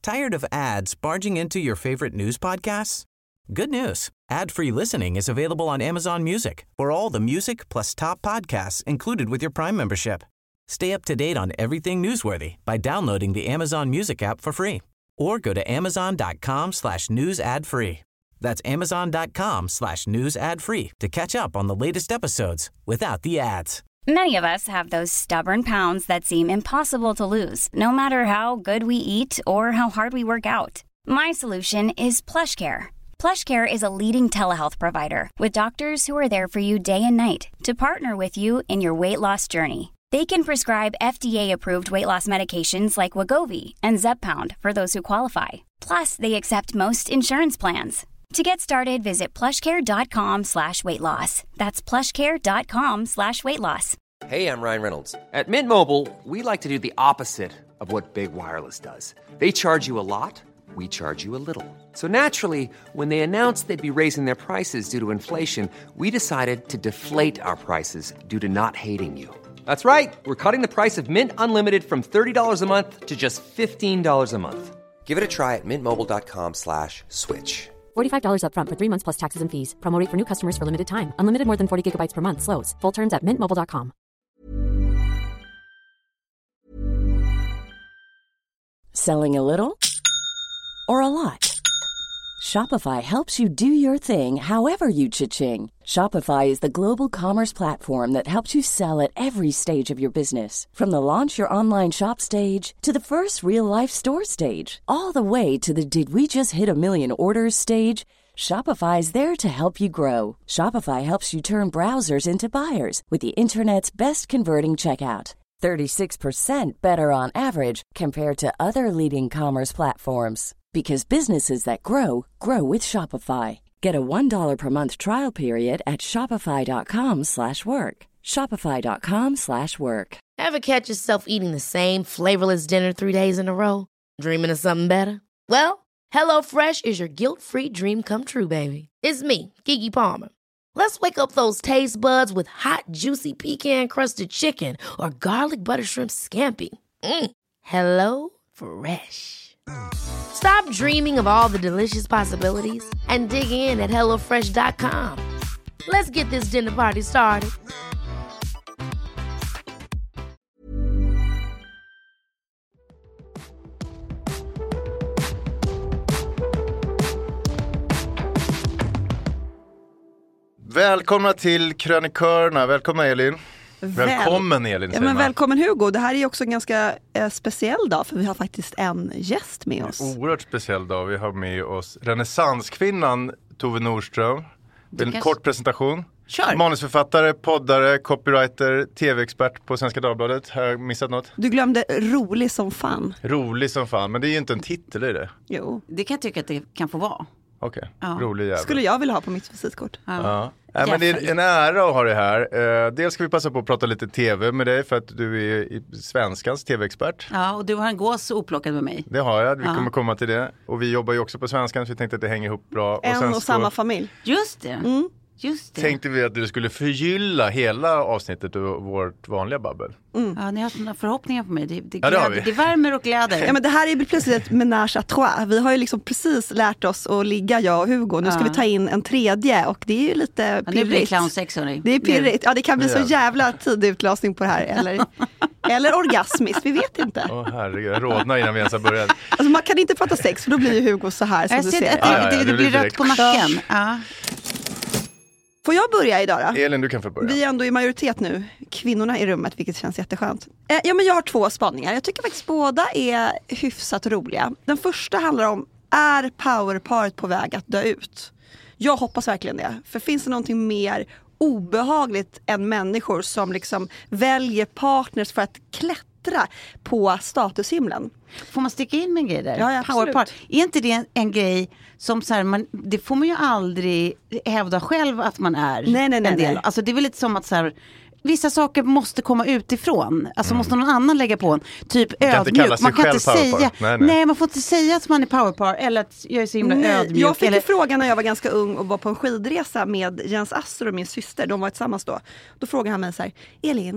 Tired of ads barging into your favorite news podcasts? Good news. Ad-free listening is available on Amazon Music for all the music plus top podcasts included with your Prime membership. Stay up to date on everything newsworthy by downloading the Amazon Music app for free or go to amazon.com/news ad free. That's amazon.com/news ad free to catch up on the latest episodes without the ads. Many of us have those stubborn pounds that seem impossible to lose, no matter how good we eat or how hard we work out. My solution is PlushCare. PlushCare is a leading telehealth provider with doctors who are there for you day and night to partner with you in your weight loss journey. They can prescribe FDA-approved weight loss medications like Wegovy and Zepbound for those who qualify. Plus, they accept most insurance plans. To get started, visit plushcare.com/weightloss. That's plushcare.com/weightloss. Hey, I'm Ryan Reynolds. At Mint Mobile, we like to do the opposite of what Big Wireless does. They charge you a lot, we charge you a little. So naturally, when they announced they'd be raising their prices due to inflation, we decided to deflate our prices due to not hating you. That's right. We're cutting the price of Mint Unlimited from $30 a month to just $15 a month. Give it a try at mintmobile.com/switch. $45 up front for 3 months plus taxes and fees. Promo rate for new customers for limited time. Unlimited more than 40 gigabytes per month. Slows full terms at mintmobile.com. Selling a little or a lot? Shopify helps you do your thing however you cha-ching. Shopify is the global commerce platform that helps you sell at every stage of your business. From the launch your online shop stage to the first real-life store stage, all the way to the did we just hit a million orders stage. Shopify is there to help you grow. Shopify helps you turn browsers into buyers with the internet's best converting checkout. 36% better on average compared to other leading commerce platforms. Because businesses that grow, grow with Shopify. Get a $1 per month trial period at shopify.com/work. Shopify.com/work. Ever catch yourself eating the same flavorless dinner 3 days in a row? Dreaming of something better? Well, HelloFresh is your guilt-free dream come true, baby. It's me, Keke Palmer. Let's wake up those taste buds with hot, juicy pecan-crusted chicken or garlic butter shrimp scampi. Hello Fresh. Stop dreaming of all the delicious possibilities and dig in at HelloFresh.com. Let's get this dinner party started. Välkomna till krönikörerna. Välkomna Elin. Välkommen Elin. Ja, men välkommen Hugo. Det här är också en ganska speciell dag för vi har faktiskt en gäst med oss. En oerhört speciell dag. Vi har med oss renässanskvinnan Tove Nordström. En kort presentation. Kör. Manusförfattare, poddare, copywriter, tv-expert på Svenska Dagbladet. Har jag missat något? Du glömde rolig som fan. Rolig som fan, men det är ju inte en titel i det. Jo. Det kan jag tycka att det kan få vara. Okej, rolig jävel. Skulle jag vilja ha på mitt visitkort. Ja. Ja, men det är en ära att ha det här. Dels ska vi passa på att prata lite tv med dig för att du är svenskans tv-expert. Ja, och du har en gås oplockad med mig. Det har jag, vi kommer komma till det. Och vi jobbar ju också på Svenskan så vi tänkte att det hänger ihop bra. En och samma familj. Just det. Just det. Tänkte vi att du skulle förgylla hela avsnittet av vårt vanliga babbel. Ja, ni har sådana förhoppningar på mig. Det värmer och gläder. Ja, men det här är plötsligt ett menage à trois. Vi har ju liksom precis lärt oss att ligga, jag och Hugo. Nu ska vi ta in en tredje och det är ju lite pirrigt. Nu blir det clownsex, hörni. Det är pirrigt. Ja, det kan bli så jävla tidig utlösning på det här. Eller orgasmiskt, vi vet inte. Herregud, jag rådnar innan vi ens har börjat. Alltså man kan inte prata sex för då blir ju Hugo så här som jag du ser. Att det blir rött på nacken. Ja. Får jag börja idag då? Elin, du kan få börja. Vi är ändå i majoritet nu. Kvinnorna i rummet, vilket känns jätteskönt. Ja, men jag har 2 spaningar. Jag tycker faktiskt båda är hyfsat roliga. Den första handlar om, är powerparet på väg att dö ut? Jag hoppas verkligen det. För finns det någonting mer obehagligt än människor som liksom väljer partners för att klättra på statushimlen? Får man sticka in med en grej där? Ja, absolut. Powerpart. Är inte det en grej som så här, det får man ju aldrig hävda själv att man är en del. Nej. Alltså det är väl lite som att så här, vissa saker måste komma utifrån. Alltså måste någon annan lägga på en. Typ ödmjuk. Man kan inte säga, nej, man får inte säga att man är powerpar eller att jag är så himla ödmjuk. Jag fick frågan när jag var ganska ung och var på en skidresa med Jens Asser och min syster. De var tillsammans då. Då frågade han mig så här: Elin,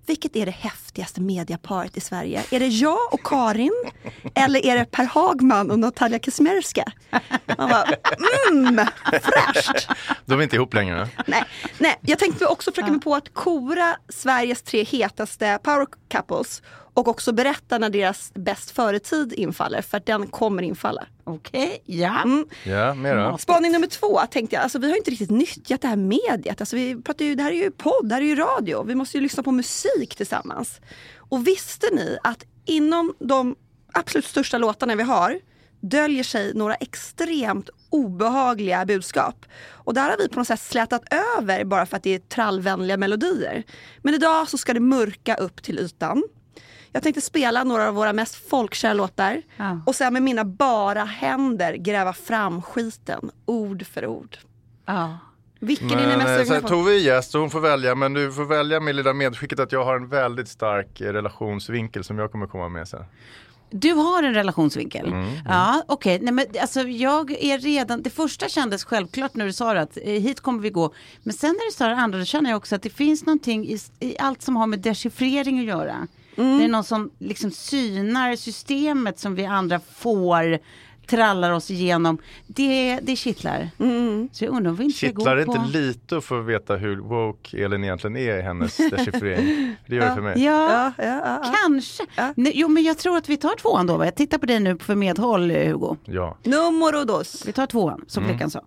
vilket är det häftigaste mediaparet i Sverige? Är det jag och Karin? Eller är det Per Hagman och Natalia Kazimierska? Man bara, fräscht. De är inte ihop längre. Nej, jag tänkte också försöka mig på att kora Sveriges 3 hetaste power couples och också berätta när deras bäst företid infaller, för att den kommer infalla. Okej, ja. Ja, mer då. Spaning nummer 2 tänkte jag, alltså vi har inte riktigt nyttjat det här mediet. Alltså vi pratar ju, det här är ju podd, det här är ju radio. Vi måste ju lyssna på musik tillsammans. Och visste ni att inom de absolut största låtarna vi har döljer sig några extremt obehagliga budskap. Och där har vi på något sätt slätat över bara för att det är trallvänliga melodier. Men idag så ska det mörka upp till ytan. Jag tänkte spela några av våra mest folkkära låtar och sen med mina bara händer gräva fram skiten ord för ord. Vilken är ni mest sugna på? Tove är gäst och hon får välja, men du får välja med lilla medskicket att jag har en väldigt stark relationsvinkel som jag kommer komma med sen. Du har en relationsvinkel? Ja, okej. Nej, men alltså jag är redan... Det första kändes självklart när du sa att hit kommer vi gå. Men sen när du sa det andra, då känner jag också att det finns någonting i allt som har med dechiffrering att göra. Det är någon som liksom synar systemet som vi andra får, trallar oss igenom. Det kittlar. Så jag undrar om vi inte ska gå på... Kittlar inte lite att få veta hur woke Elin egentligen är i hennes dechiffrering? Det gör det för mig. Ja. Kanske. Ja. Jo, men jag tror att vi tar 2:an då. Jag tittar på dig nu för medhåll, Hugo. Ja. Numero 2. Vi tar 2:an, som Flickan sa.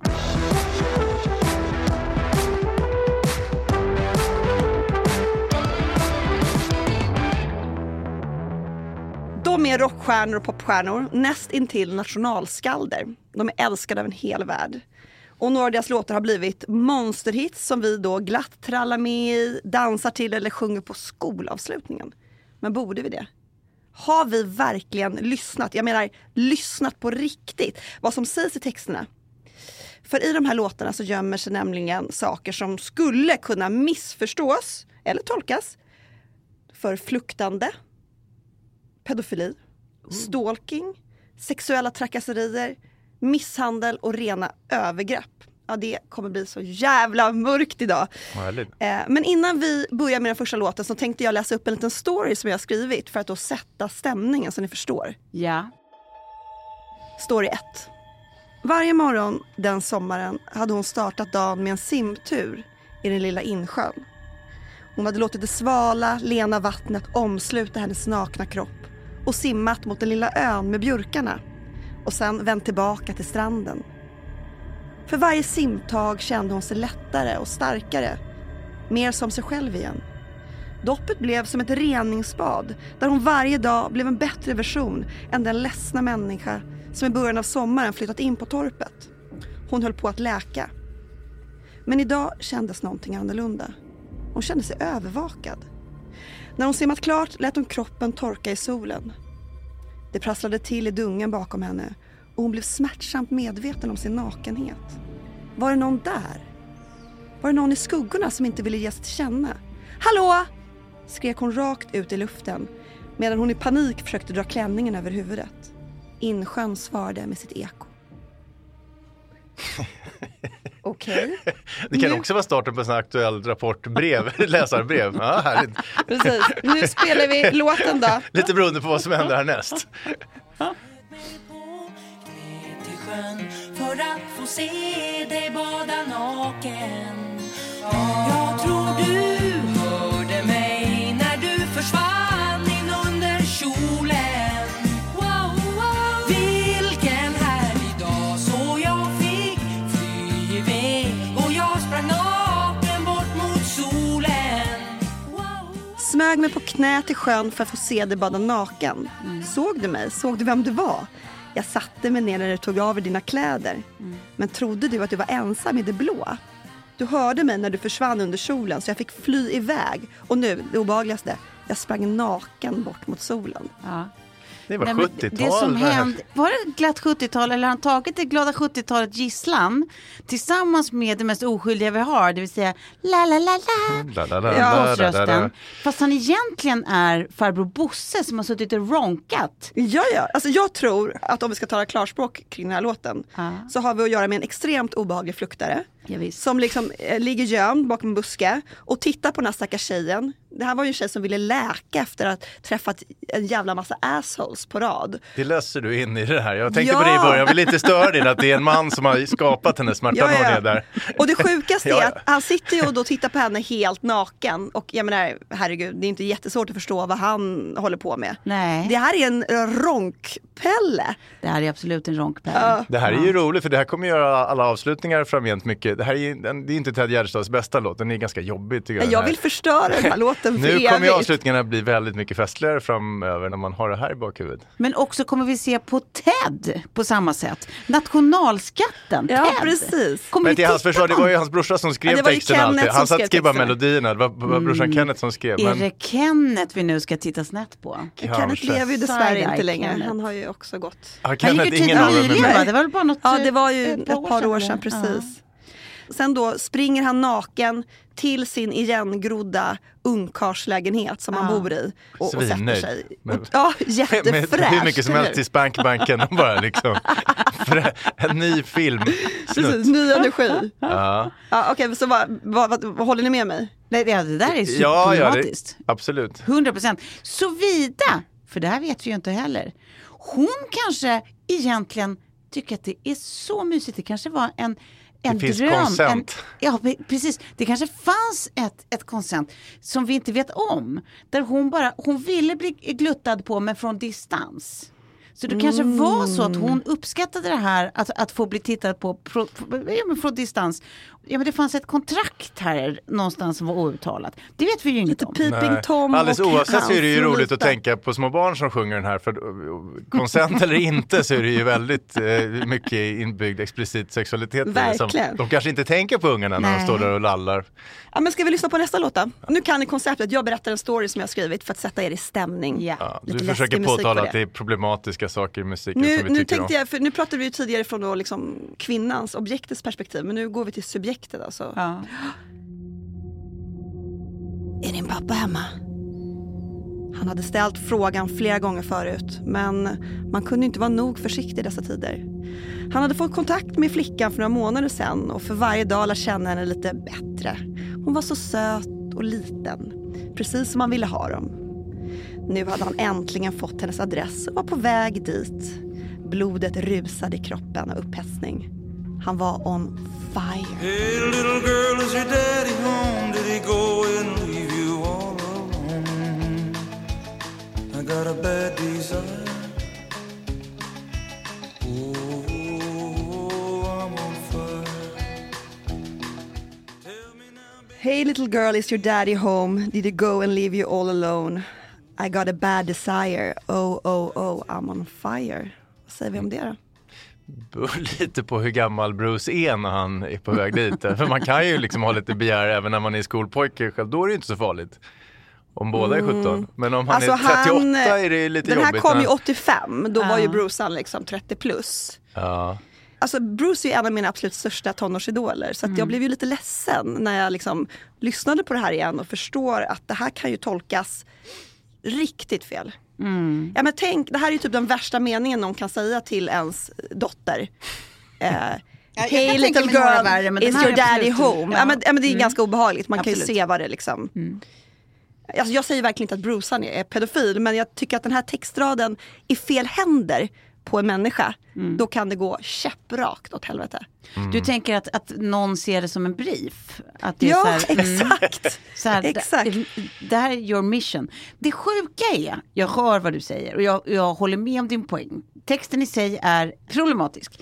De är rockstjärnor och popstjärnor, näst intill nationalskalder. De är älskade av en hel värld. Och några av deras låtar har blivit monsterhits som vi då glatt trallar med i, dansar till eller sjunger på skolavslutningen. Men borde vi det? Har vi verkligen lyssnat? Jag menar, lyssnat på riktigt. Vad som sägs i texterna. För i de här låtarna så gömmer sig nämligen saker som skulle kunna missförstås eller tolkas för fluktande, pedofili, stalking, sexuella trakasserier, misshandel och rena övergrepp. Ja, det kommer bli så jävla mörkt idag. Men innan vi börjar med den första låten så tänkte jag läsa upp en liten story som jag har skrivit för att då sätta stämningen så ni förstår. Ja. Story 1. Varje morgon den sommaren hade hon startat dagen med en simtur i den lilla insjön. Hon hade låtit det svala, lena vattnet omsluta hennes nakna kropp och simmat mot den lilla ön med björkarna och sen vänt tillbaka till stranden. För varje simtag kände hon sig lättare och starkare, mer som sig själv igen. Doppet blev som ett reningsbad där hon varje dag blev en bättre version än den ledsna människa som i början av sommaren flyttat in på torpet. Hon höll på att läka. Men idag kändes någonting annorlunda. Hon kände sig övervakad. När hon simmat klart lät hon kroppen torka i solen. Det prasslade till i dungen bakom henne och hon blev smärtsamt medveten om sin nakenhet. Var det någon där? Var det någon i skuggorna som inte ville ge sig till känna? Hallå! Skrek hon rakt ut i luften medan hon i panik försökte dra klänningen över huvudet. Insjön svarade med sitt eko. Okej. Det kan också vara starten på en sån här aktuell rapportbrev, läsarbrev. Ja, härligt. Precis. Nu spelar vi låten då. Lite beroende på vad som händer härnäst. För att få se dig bada naken. Jag tror du hörde mig när du försvann in under kjolen. Wow, wow. Vilken härlig dag så jag fick fly iväg och jag sprang naken bort mot solen. Wow. Smög mig på knä till sjön för att få se dig bada naken. Såg du mig? Såg du vem du var? Jag satte mig ner när du tog av dina kläder. Men trodde du att du var ensam i det blå? Du hörde mig när du försvann under solen så jag fick fly iväg. Och nu, det obehagligaste, jag sprang naken bort mot solen. Ja. Det var 70-tal. Det som hände, var det ett glatt 70-tal eller har han tagit det glada 70-talet gisslan tillsammans med det mest oskyldiga vi har, det vill säga la la la la rösten. Fast han egentligen är farbror Bosse som har suttit och ronkat. Ja, alltså jag tror att om vi ska tala klarspråk kring den här låten så har vi att göra med en extremt obehaglig fluktare Ja, visst. Som liksom ligger gömd bakom en buske och tittar på den här stackars tjejen. Det här var ju en tjej som ville läka efter att träffat en jävla massa assholes på rad. Det löser du in i det här. Jag tänkte på det i början, jag vill inte störa dig att det är en man som har skapat henne smärtan hon är där. Och det sjukaste är att han sitter ju och då tittar på henne helt naken. Och jag menar, herregud, det är inte jättesvårt att förstå vad han håller på med. Nej. Det här är en ronkpelle. Det här är absolut en ronkpelle. Det här är ju roligt för det här kommer göra alla avslutningar framgent mycket. Det här är inte Ted Gärdestads bästa låt, den är ganska jobbig tycker jag. Jag vill förstöra den här låten för Nu kommer ju evigt. avslutningarna bli väldigt mycket festligare framöver när man har det här i bakhuvudet. Men också kommer vi se på Ted på samma sätt. Nationalskatten, Ja, Ted. precis. Kommer Men vi till hans titta försvar, det på var ju hans brorsa som skrev Ja, det var ju texten Kenneth alltid. som Han satt skrev och skrev bara texten. melodierna. Det var brorsan Kenneth som skrev. Är det Kenneth vi nu ska titta snett på? Kenneth Kanske. lever ju dessvärre Side-eye inte längre. Kenneth. Han har ju också gått. Ja, Han Kenneth, gick ju ingen av dem är nyligen, med. va? Det var väl bara något, Ja, det var ju ett par par år sedan, eller? precis. Sen då springer han naken till sin igengrodda ungkarslägenhet som han bor i och sätter Svinnöjd. sig. Men- Och, ja, Med jättefräscht. hur mycket som helst till Spankbanken och bara liksom en ny film. Precis, ny energi. Ja, Ja, okej, så vad håller ni med mig? Nej, det där är ja, superproblematiskt. absolut. 100%. Såvida, för det här vet vi ju inte heller. Hon kanske egentligen tycker att det är så mysigt. Det kanske var en Det finns dröm. konsent. Ja, precis. Det kanske fanns ett konsent som vi inte vet om. Där hon ville bli gluttad på men från distans. Så det kanske var så att hon uppskattade det här att få bli tittad på från distans. Ja, men det fanns ett kontrakt här någonstans som var outtalat. Det vet vi ju inte om. Peeping Tom Alldeles och oavsett så är det ju Hans roligt att Lolita. tänka på små barn som sjunger den här. För konsent eller inte så är det ju väldigt mycket inbyggd explicit sexualitet. Verkligen. De kanske inte tänker på ungarna när de Nej. står där och lallar. Ja, men ska vi lyssna på nästa låt då? Nu kan ni konceptet. Jag berättar en story som jag har skrivit för att sätta er i stämning. Ja. Ja, Lite du läskig försöker musik påtala på att det är problematiska saker i musiken som vi Nu tycker tänkte om. jag, för nu pratade vi ju tidigare från då liksom kvinnans, objektets perspektiv, men nu går vi till subjektet alltså. Ja. Är din pappa hemma? Han hade ställt frågan flera gånger förut, men man kunde inte vara nog försiktig i dessa tider. Han hade fått kontakt med flickan för några månader sedan och för varje dag lär känna henne lite bättre. Hon var så söt och liten, precis som han ville ha dem. Nu hade han äntligen fått hennes adress och var på väg dit. Blodet rusade i kroppen av upphetsning. Han var on fire. Hey little girl, is your daddy home? Did he go and leave you all alone? I got a bad desire. Oh, I'm on fire. Tell me now, baby. Hey little girl, is your daddy home? Did he go and leave you all alone? I got a bad desire. Oh, oh, oh, I'm on fire. Vad säger vi om det då? Beror lite på hur gammal Bruce är när han är på väg dit. För man kan ju liksom ha lite begär även när man är skolpojke själv. Då är det inte så farligt. Om båda är 17. Men om han är 38 är det lite den jobbigt. här kom ju men- 85. Då var ju Bruce han liksom 30 plus. Ja. Alltså Bruce är ju en av mina absolut största tonårsidoler. Så att jag blev ju lite ledsen när jag liksom lyssnade på det här igen och förstår att det här kan ju tolkas riktigt fel. Ja, men tänk, det här är ju typ den värsta meningen någon kan säga till ens dotter. Hey kan tänka little mig några girl, värre, men den is här your är daddy absolut- home? ja. Ja, men det är ganska obehagligt, man kan ju Absolut. se vad det liksom. Alltså, jag säger verkligen inte att Bruce han är pedofil, men jag tycker att den här textraden i fel händer på en människa, då kan det gå käpprakt åt helvete. Du tänker att någon ser det som en brief? Att det är Ja, så här, exakt. Så här, Exakt. Det här är your mission. Det sjuka är, jag hör vad du säger och jag håller med om din poäng. Texten i sig är problematisk.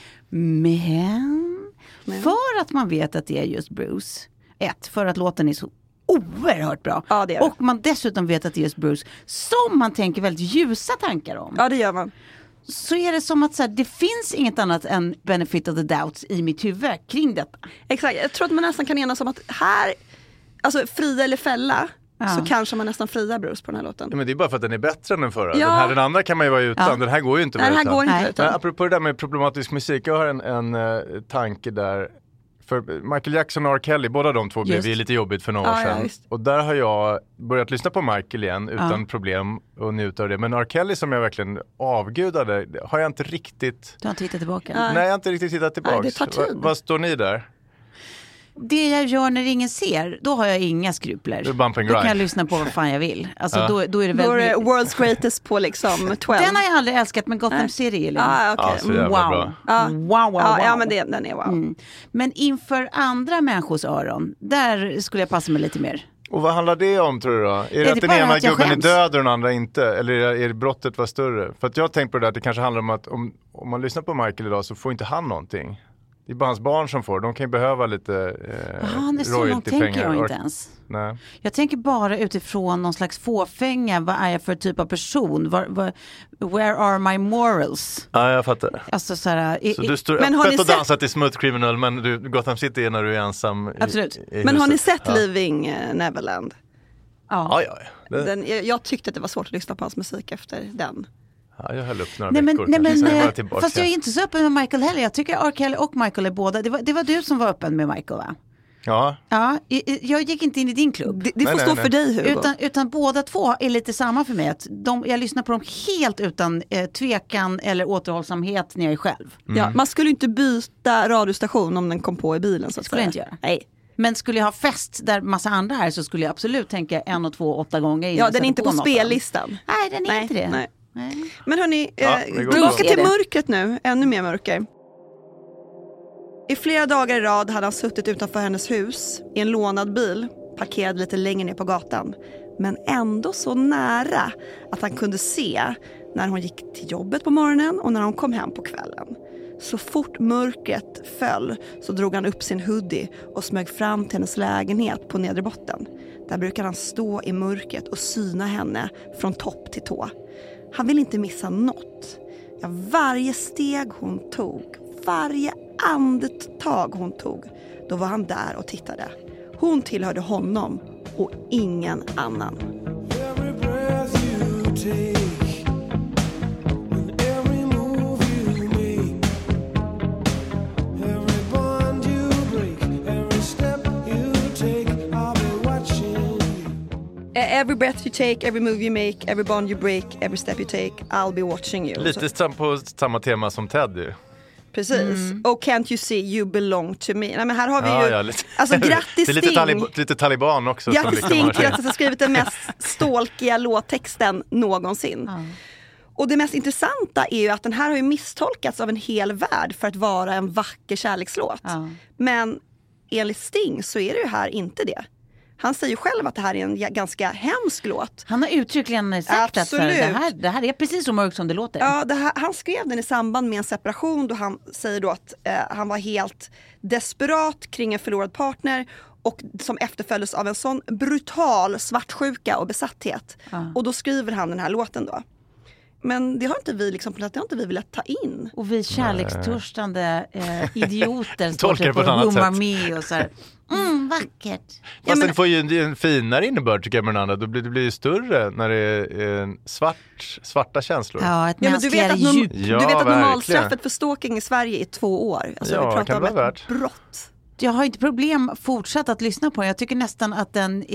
Men för att man vet att det är just Bruce, för att låten är så oerhört bra. Ja, det är det. Och man dessutom vet att det är just Bruce som man tänker väldigt ljusa tankar om. Ja, det gör man. Så är det som att så här, det finns inget annat än benefit of the doubt i mitt huvud kring detta. Exakt, jag tror att man nästan kan enas om att här, alltså fria eller fälla, så kanske man nästan friar Bruce på den här låten. Ja, men det är bara för att den är bättre än den förra. Ja. Den andra kan man ju vara utan. Ja. Den här går ju inte att Nej, vara den här utan. går inte Nej. utan. Men apropå det där med problematisk musik, jag har en tanke där. För Michael Jackson och R. Kelly, båda de två blev Just. ju lite jobbigt för några år Ja, ja, sedan. visst. Och där har jag börjat lyssna på Michael igen utan problem och njuta av det. Men R. Kelly som jag verkligen avgudade har jag inte riktigt... Du har inte hittat tillbaka. Nej. Nej, jag har inte riktigt tittat tillbaka. Nej, det tar tid. Vad står ni där? det jag gör när ingen ser, då har jag inga skrupler. Då kan jag lyssna på vad fan jag vill. Alltså, då är det väldigt... Då är det World's Greatest på liksom 12. Den har jag aldrig älskat, men Gotham City är okay. Wow. Wow. Ja, men den är wow. Men inför andra människors öron, där skulle jag passa mig lite mer. Och vad handlar det om, tror du då? Är det att den ena gubben är död och den andra inte? Eller är det brottet var större? För att jag har tänkt på det där, att det kanske handlar om att om man lyssnar på Michael idag så får inte han någonting. Det är bara hans barn som får. De kan ju behöva lite royalty-pengar. Tänker jag inte ens. Nej. Jag tänker bara utifrån någon slags fåfänga. Vad är jag för typ av person? Where are my morals? Ja, jag fattar. Alltså, så du står öppet och dansar till Smooth Criminal, men Gotham City är när du är ensam. Absolut. I men har ni sett Leaving Neverland? Ja. Jag tyckte att det var svårt att lyssna på hans musik efter den. Ja, jag höll upp några veckor. Fast jag är inte så öppen med Michael heller. Jag tycker R. Kelly och Michael är båda. Det var du som var öppen med Michael, va? Ja. Jag gick inte in i din klubb. Det får stå för dig, Hugo. Utan båda två är lite samma för mig. Att jag lyssnar på dem helt utan tvekan eller återhållsamhet när jag är själv. Ja, man skulle inte byta radiostation om den kom på i bilen. Så att skulle jag inte göra. Nej. Men skulle jag ha fest där massa andra här, så skulle jag absolut tänka 1 och 2 8 gånger. Ja, den är inte på spellistan. Nej, den är inte det. Nej. Men hörni, tillbaka till mörkret nu. Ännu mer mörker. I flera dagar i rad hade han suttit utanför hennes hus i en lånad bil, parkerad lite längre ner på gatan. Men ändå så nära att han kunde se när hon gick till jobbet på morgonen och när hon kom hem på kvällen. Så fort mörkret föll så drog han upp sin hoodie och smög fram till hennes lägenhet på nedre botten. Där brukar han stå i mörkret och syna henne från topp till tå. Han vill inte missa något. Ja, varje steg hon tog, varje andetag hon tog, då var han där och tittade. Hon tillhörde honom och ingen annan. Every breath you take, every move you make, every bond you break, every step you take, I'll be watching you. Lite på samma tema som Ted ju. Precis. Och can't you see you belong to me? Nej, men här har vi ju lite. Alltså grattis det är lite taliban också. Grattis Sting till att ha skrivit den mest stolkiga låttexten någonsin. Och det mest intressanta är ju att den här har ju misstolkats av en hel värld för att vara en vacker kärlekslåt. Men enligt Sting så är det ju här inte det. Han säger ju själv att det här är en ganska hemsk låt. Han har uttryckligen sagt att det här är precis så mörkt som det låter. Ja, han skrev den i samband med en separation då han säger då att han var helt desperat kring en förlorad partner och som efterföljdes av en sån brutal svartsjuka och besatthet. Och då skriver han den här låten då. Men det har inte vi velat ta in. Och vi kärlekstörstande idioter tolkar det på ett annat sätt. Med och så här, vackert. Fast den får ju en finare innebörd, tycker jag, med den andra. Det blir ju större när det är svarta känslor. Ja, ett mänskligare djup. Du vet att normalstraffet för stalking i Sverige är 2 år. Alltså, vi pratar om ett brott. Jag har inte problem fortsatt att lyssna på den. Jag tycker nästan att den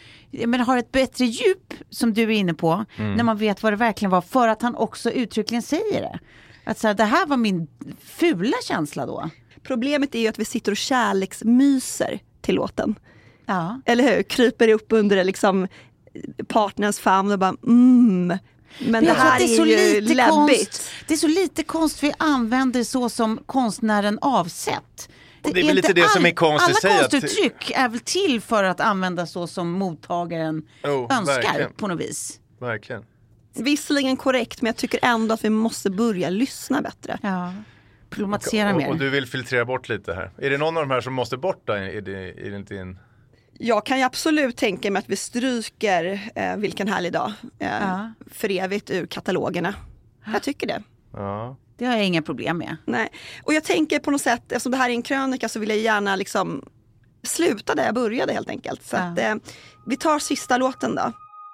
har ett bättre djup, som du är inne på, när man vet vad det verkligen var, för att han också uttryckligen säger det. Att så här, det här var min fula känsla då. Problemet är ju att vi sitter och kärleksmyser till låten. Ja. Eller hur? Kryper upp under liksom partners famn och bara Men det här är ju läbbigt. Det är så lite konst vi använder så som konstnären avsett. Det är väl lite det som är konst i sig. Alla konstuttryck är väl till för att använda så som mottagaren önskar, verkligen. På något vis. Verkligen. Visserligen korrekt, men jag tycker ändå att vi måste börja lyssna bättre. Ja, problematisera mer. Och du vill filtrera bort lite här. Är det någon av de här som måste bort då? Är det inte in... Jag kan ju absolut tänka mig att vi stryker Vilken härlig dag för evigt ur katalogerna. Jag tycker det. Ja. Det har jag inga problem med. Nej. Och jag tänker på något sätt, eftersom det här är en krönika, så vill jag gärna liksom sluta där jag började helt enkelt. Så att, vi tar sista låten då.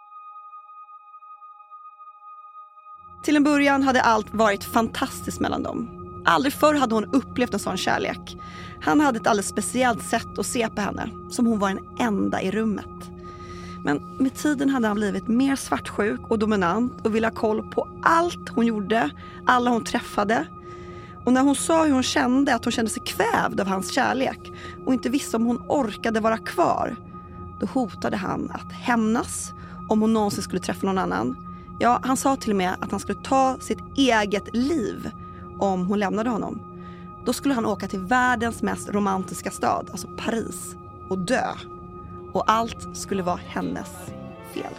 Till en början hade allt varit fantastiskt mellan dem. Aldrig förr hade hon upplevt en sån kärlek. Han hade ett alldeles speciellt sätt att se på henne, som hon var en enda i rummet. Men med tiden hade han blivit mer svartsjuk och dominant och ville ha koll på allt hon gjorde, alla hon träffade. Och när hon sa hur hon kände, att hon kände sig kvävd av hans kärlek och inte visste om hon orkade vara kvar, då hotade han att hämnas om hon någonsin skulle träffa någon annan. Ja, han sa till och med att han skulle ta sitt eget liv om hon lämnade honom. Då skulle han åka till världens mest romantiska stad, alltså Paris, och dö. Och allt skulle vara hennes fel.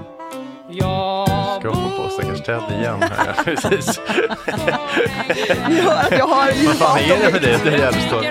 Ska hoppa på stackars Ted igen här. Precis. Jag har vad fan är det med det? Det är jävligt stort.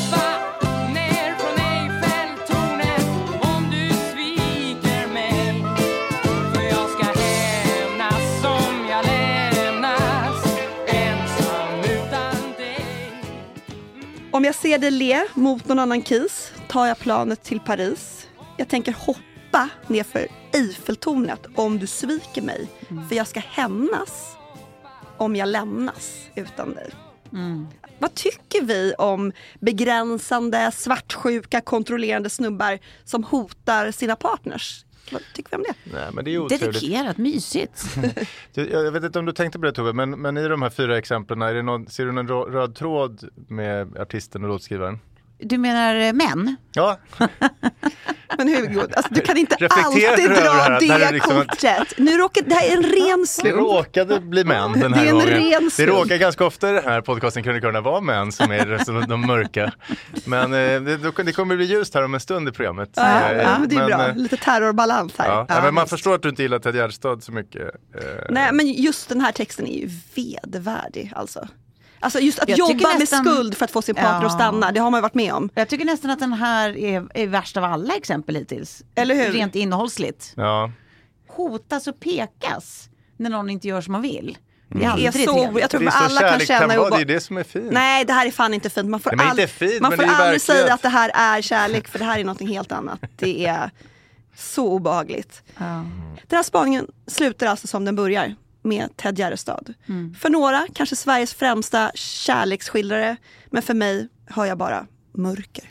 Om jag ser dig le mot någon annan kis tar jag planet till Paris. Jag tänker hoppa ner för Eiffeltornet om du sviker mig. För jag ska hämnas om jag lämnas utan dig. Vad tycker vi om begränsande, svartsjuka, kontrollerande snubbar som hotar sina partners? Vad tycker vi om det? Nej, men det är otrevligt. Dedikerat, mysigt. Jag vet inte om du tänkte på det, Tove, men i de här 4 exemplen ser du någon röd tråd med artisten och låtskrivaren? Du menar män? Ja. Men Hugo, alltså, du kan inte alltid dra det liksom kortet. Nu det här är en ren slump. Det råkade bli män den här gången. Det råkar ganska ofta i den här podcasten kunna vara män som är de mörka. Men det kommer bli ljust här om en stund i programmet. Ja, det är bra. Lite terrorbalans här. Ja, men man förstår att du inte gillar Ted Gärdestad så mycket. Nej, men just den här texten är ju vedervärdig alltså. Alltså just att jobba med skuld för att få sin partner att stanna, det har man ju varit med om. Jag tycker nästan att den här är värst av alla exempel hittills. Eller hur? Rent innehållsligt. Ja. Hotas och pekas när någon inte gör som man vill. Det är så, jag tror att alla kan känna det är det som är fint. Nej, det här är fan inte fint. Man får aldrig aldrig säga att det här är kärlek, för det här är något helt annat. Det är så obehagligt. Den här spaningen slutar alltså som den börjar, med Ted Gärdestad. För några kanske Sveriges främsta kärleksskildrare, men för mig hör jag bara mörker.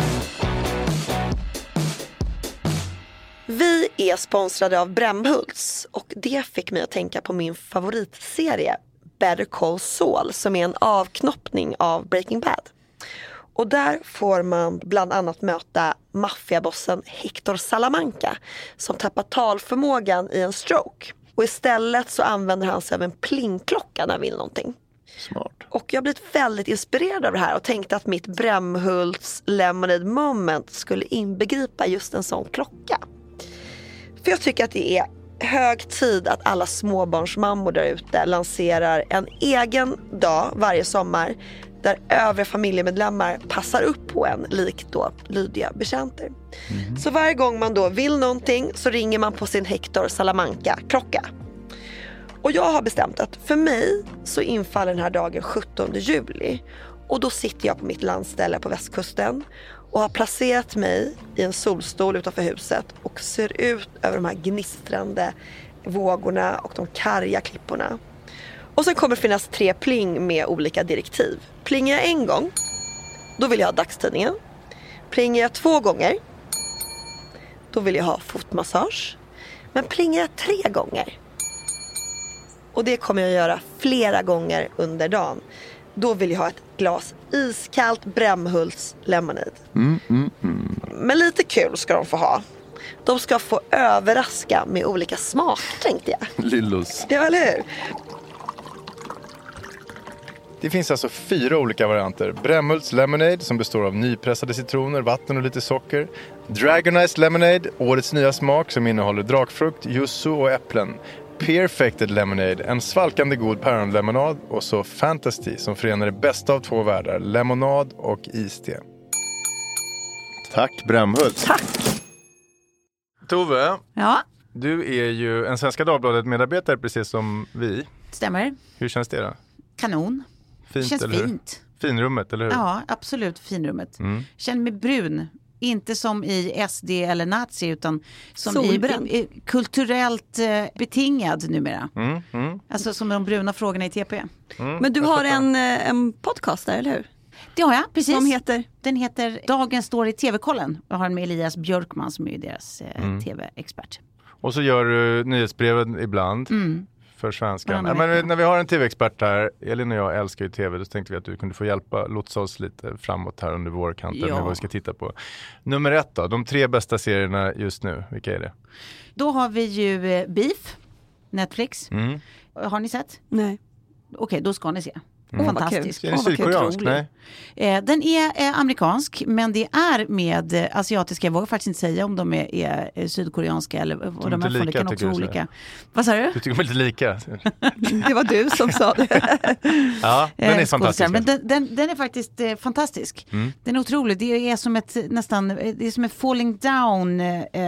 Vi är sponsrade av Brämhults och det fick mig att tänka på min favoritserie Better Call Saul, som är en avknoppning av Breaking Bad. Och där får man bland annat möta maffiabossen Hector Salamanca som tappar talförmågan i en stroke. Och istället så använder han sig av en plingklocka när han vill någonting. Smart. Och jag har blivit väldigt inspirerad av det här och tänkte att mitt Brämhults Lemonade Moment skulle inbegripa just en sån klocka. För jag tycker att det är hög tid att alla småbarnsmammor där ute lanserar en egen dag varje sommar där övriga familjemedlemmar passar upp på en, likt då lydiga betjänter. Så varje gång man då vill någonting så ringer man på sin Hector Salamanca-klocka. Och jag har bestämt att för mig så infaller den här dagen 17 juli. Och då sitter jag på mitt landställe på västkusten och har placerat mig i en solstol utanför huset och ser ut över de här gnistrande vågorna och de karga klipporna. Och sen kommer det finnas 3 pling med olika direktiv. Plingar jag en gång, då vill jag ha dagstidningen. Plingar jag 2 gånger, då vill jag ha fotmassage. Men plingar jag 3 gånger, och det kommer jag göra flera gånger under dagen, då vill jag ha ett glas iskallt Brämhults lemonade. Men lite kul ska de få ha. De ska få överraska med olika smaker, tänkte jag. Lillos. Ja, eller hur? Det finns alltså 4 olika varianter. Brämhults Lemonade som består av nypressade citroner, vatten och lite socker. Dragonized Lemonade, årets nya smak som innehåller drakfrukt, yuzu och äpplen. Perfected Lemonade, en svalkande god päronlemonad. Och så Fantasy som förenar det bästa av 2 världar, lemonad och iste. Tack Brämhult. Tack. Tove, Ja, du är ju en Svenska Dagbladet-medarbetare precis som vi. stämmer. Hur känns det då? Kanon. Fint, Känns eller hur? fint. Finrummet, eller hur? Ja, absolut finrummet. Känner mig brun. Inte som i SD eller nazi utan som i kulturellt betingad numera. Alltså som de bruna frågorna i TP. Men du har en podcast där, eller hur? Det har jag, precis. Den heter Dagen står i TV-kollen. Jag har den med Elias Björkman som är deras TV-expert. Och så gör du nyhetsbreven ibland. för svenskan. Men när vi har en tv-expert här, Elin och jag älskar ju tv, då tänkte vi att du kunde få lotsa oss lite framåt här under vårkanten med vad vi ska titta på. Nummer 1 då, de 3 bästa serierna just nu, vilka är det? Då har vi ju Beef, Netflix. Har ni sett? Nej. Okej, då ska ni se. Fantastisk. Är den sydkoreansk? Nej. Den är amerikansk, men det är med asiatiska. Jag vågar faktiskt inte säga om de är sydkoreanska eller vad de är från. Det kan också olika. Vad sa du? Du tycker de är lite lika. Det var du som sa det. Ja, den är fantastisk. Men den är faktiskt fantastisk. Den är otrolig. Det är som ett falling down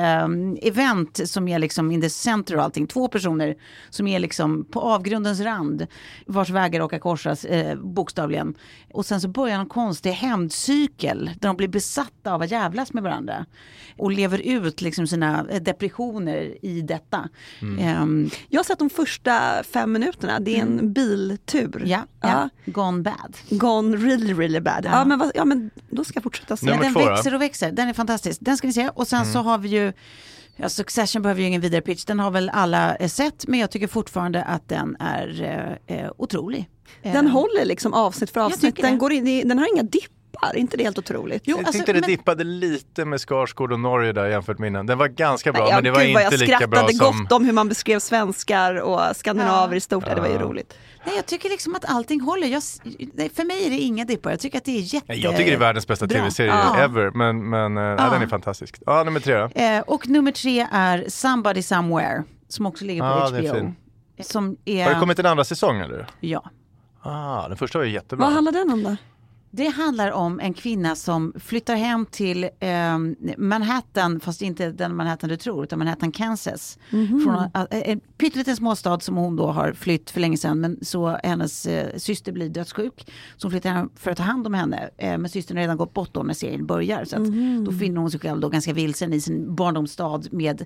event som är liksom in the center och allting. 2 personer som är liksom på avgrundens rand, vars vägar råkar korsas bokstavligen. Och sen så börjar en konstig hämndcykel där de blir besatta av att jävlas med varandra och lever ut liksom sina depressioner i detta. Jag har sett de första 5 minuterna. Det är en biltur. Ja. Gone bad. Gone really, really bad. Ja, men då ska jag fortsätta se. Den växer och växer. Den är fantastisk. Den ska ni se. Och sen så har vi ju Succession behöver ju ingen vidare pitch. Den har väl alla sett, men jag tycker fortfarande att den är otrolig. Den håller liksom avsnitt för avsnitt. Den har inga dippar. Inte det helt otroligt? Jo, jag tyckte det dippade lite med Skarsgård och Norge där jämfört med innan. Den var ganska bra, men det var inte lika bra som... Jag skrattade gott om hur man beskrev svenskar och skandinaver i stort. Det var ju roligt. Nej, jag tycker liksom att allting håller. För mig är det inga dippar. Jag tycker att det är Jag tycker det är världens bästa tv-serie ever. Men den är fantastisk. Ja, nummer 3 då. Och nummer 3 är Somebody Somewhere, som också ligger på HBO. Har det kommit en andra säsong eller? Ja. Den första var ju jättebra. Vad handlar den om då? Det handlar om en kvinna som flyttar hem till Manhattan, fast inte den Manhattan du tror, utan Manhattan, Kansas. Från en pytteliten småstad som hon då har flytt för länge sedan, men så hennes syster blir dödssjuk. Så hon flyttar hem för att ta hand om henne. Men systern har redan gått bort då när serien börjar. Så att då finner hon sig själv då ganska vilsen i sin barndomsstad med